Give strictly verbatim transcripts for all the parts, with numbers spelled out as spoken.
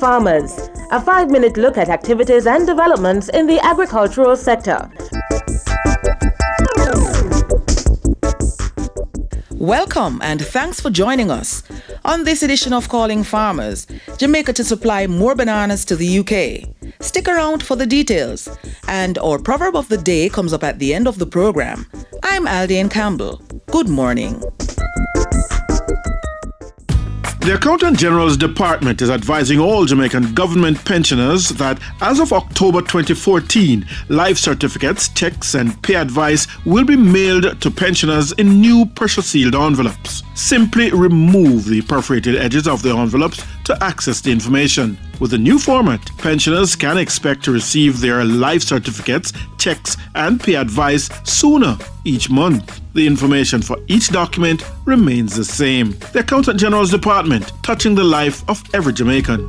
Farmers, a five-minute look at activities and developments in the agricultural sector. Welcome and thanks for joining us. On this edition of Calling Farmers, Jamaica to supply more bananas to the U K. Stick around for the details. And our proverb of the day comes up at the end of the program. I'm Aldine Campbell. Good morning. The Accountant General's Department is advising all Jamaican government pensioners that as of October twenty fourteen, life certificates, checks and pay advice will be mailed to pensioners in new pressure-sealed envelopes. Simply remove the perforated edges of the envelopes to access the information. With the new format, pensioners can expect to receive their life certificates, checks and pay advice sooner each month. The information for each document remains the same. The Accountant General's Department, touching the life of every Jamaican.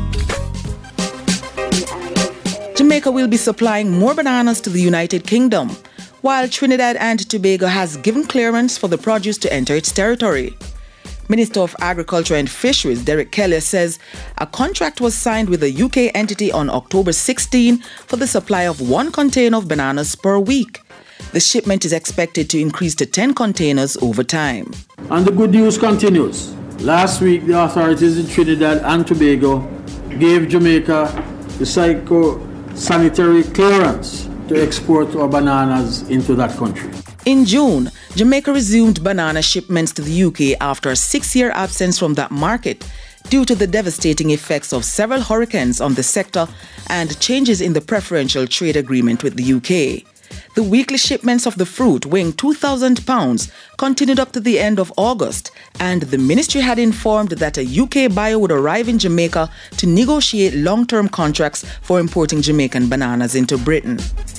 Jamaica will be supplying more bananas to the United Kingdom, while Trinidad and Tobago has given clearance for the produce to enter its territory. Minister of Agriculture and Fisheries Derek Kelly says a contract was signed with a U K entity on October sixteenth for the supply of one container of bananas per week. The shipment is expected to increase to ten containers over time. And the good news continues. Last week, the authorities in Trinidad and Tobago gave Jamaica the psycho-sanitary clearance to export our bananas into that country. In June, Jamaica resumed banana shipments to the U K after a six-year absence from that market due to the devastating effects of several hurricanes on the sector and changes in the preferential trade agreement with the U K. The weekly shipments of the fruit, weighing two thousand pounds, continued up to the end of August, and the ministry had informed that a U K buyer would arrive in Jamaica to negotiate long-term contracts for importing Jamaican bananas into Britain.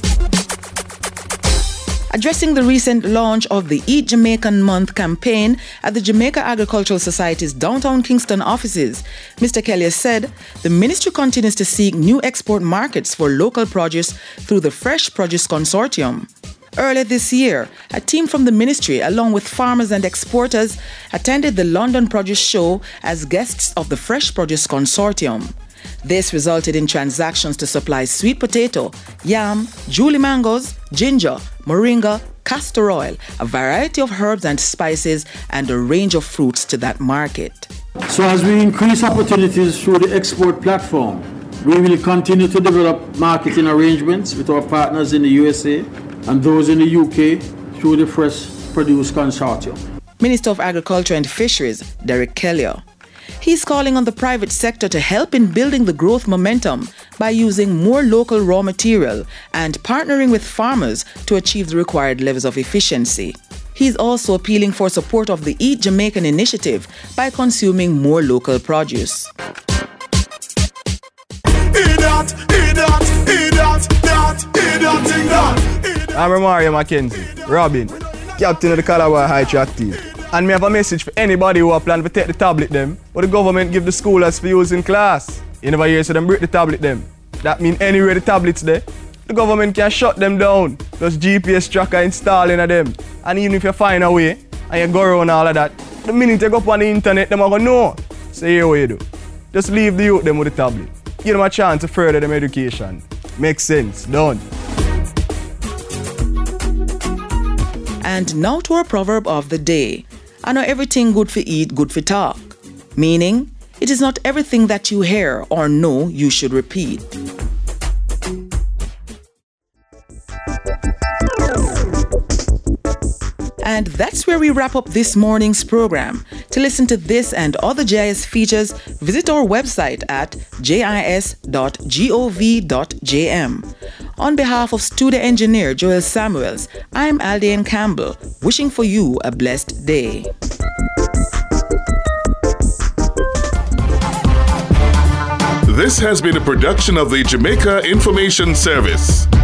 Addressing the recent launch of the Eat Jamaican Month campaign at the Jamaica Agricultural Society's downtown Kingston offices, Mister Kelly said the ministry continues to seek new export markets for local produce through the Fresh Produce Consortium. Earlier this year, a team from the ministry, along with farmers and exporters, attended the London Produce Show as guests of the Fresh Produce Consortium. This resulted in transactions to supply sweet potato, yam, Julie mangoes, ginger, moringa, castor oil, a variety of herbs and spices, and a range of fruits to that market. So as we increase opportunities through the export platform, we will continue to develop marketing arrangements with our partners in the U S A and those in the U K through the Fresh Produce Consortium. Minister of Agriculture and Fisheries, Derek Kelly. He's calling on the private sector to help in building the growth momentum by using more local raw material and partnering with farmers to achieve the required levels of efficiency. He's also appealing for support of the Eat Jamaican initiative by consuming more local produce. I'm Romario Mackenzie, Robin, captain of the Calabar High Track team. And me have a message for anybody who plan to take the tablet them, but the government give the schoolers for use in class. You never hear so them break the tablet them. That mean anywhere the tablets there, the government can shut them down. Plus G P S tracker installing of them. And even if you find a way, and you go around all of that, the minute you go up on the internet, them are going to know. So here what you do. Just leave the youth them with the tablet. Give them a chance to further them education. Makes sense, done. And now to our proverb of the day. I know everything good for eat, good for talk. Meaning, it is not everything that you hear or know you should repeat. And that's where we wrap up this morning's program. To listen to this and other J I S features, visit our website at j i s dot gov dot j m. On behalf of studio engineer Joel Samuels, I'm Aldine Campbell, wishing for you a blessed day. This has been a production of the Jamaica Information Service.